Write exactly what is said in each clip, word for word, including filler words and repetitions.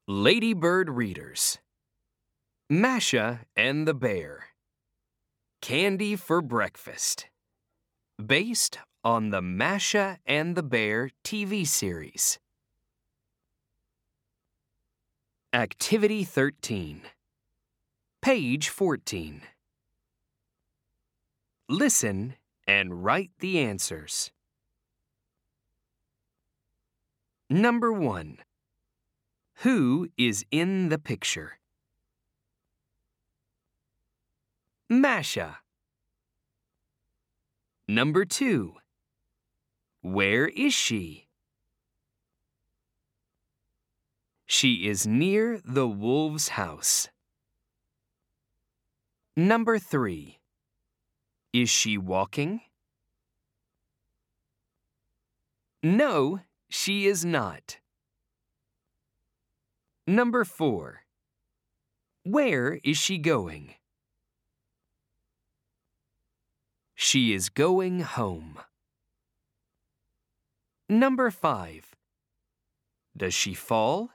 Ladybird Readers. Masha and the Bear. Candy for Breakfast. Based on the Masha and the Bear T V series. Activity thirteen. Page fourteen. Listen and write the answers. Number one. Who is in the picture? Masha. Number two. Where is she? She is near the wolf's house. Number three. Is she walking? No, she is not. Number four. Where is she going? She is going home. Number five. Does she fall?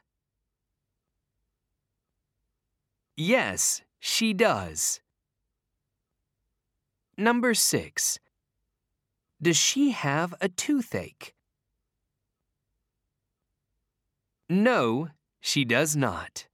Yes, she does. Number six. Does she have a toothache? No, she does not.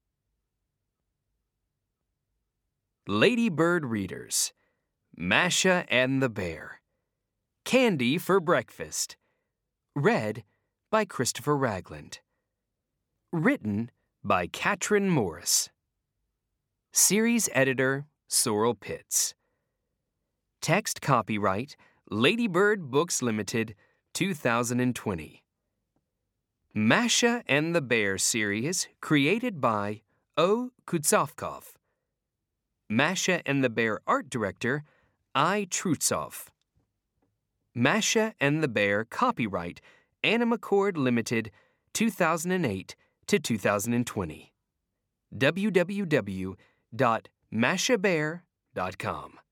Ladybird Readers. Masha and the Bear. Candy for Breakfast. Read by Christopher Ragland. Written by Katrin Morris. Series Editor, Sorrel Pitts. Text copyright, Ladybird Books Limited, two thousand twenty. Masha and the Bear series created by O. Kutsovkov. Masha and the Bear art director, I. Trutsov. Masha and the Bear copyright, Animacord Limited, two thousand eight to two thousand twenty. w w w dot masha bear dot com